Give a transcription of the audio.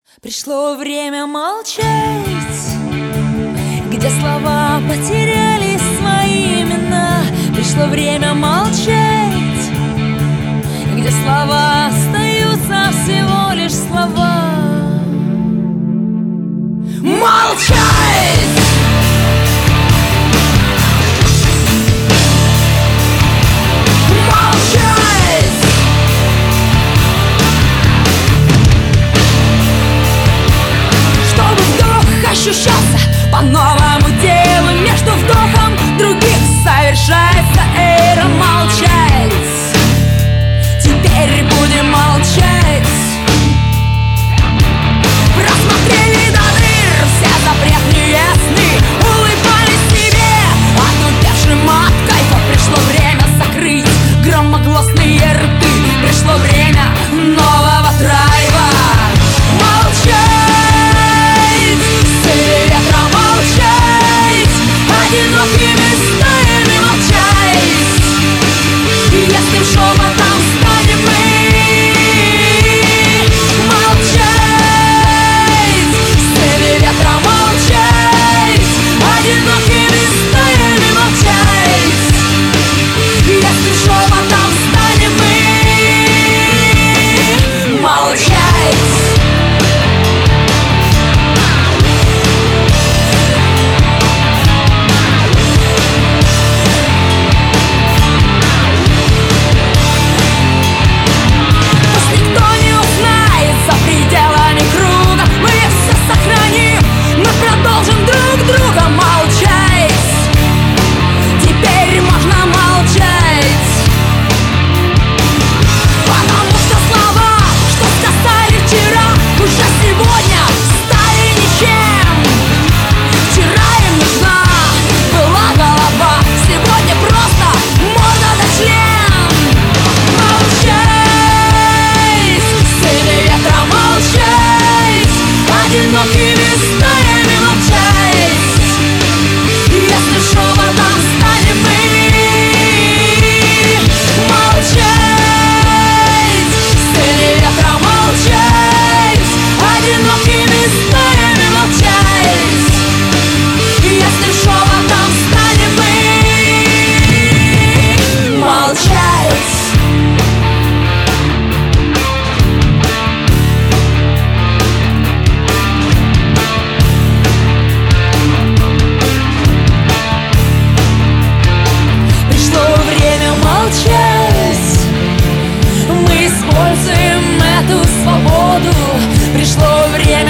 Пришло время молчать, где слова потеряли свои имена. Пришло время молчать, где слова остаются всего лишь слова. Молчать! Ощущался по-новому делу. Между вдохом других совершается эра. Молчать, теперь будем молчать. Просмотрели до дыр все запретные сны, улыбались себе отупевшим от кайфа. Пришло время закрыть громогласные рты. Пришло время нового драйва. Молчать, одинокими стаями молчать. Если шепотом станем мы молчать, стили ветра молчать. Одинокими стаями молчать. Если шепотом станем мы молчать. Одинокими стаями молчать. Если шепотом станем мы молчать. Стили ветра молчать. Одинокими стаями молчать. Если шепотом станем мы молчать. Мы используем эту свободу. Пришло время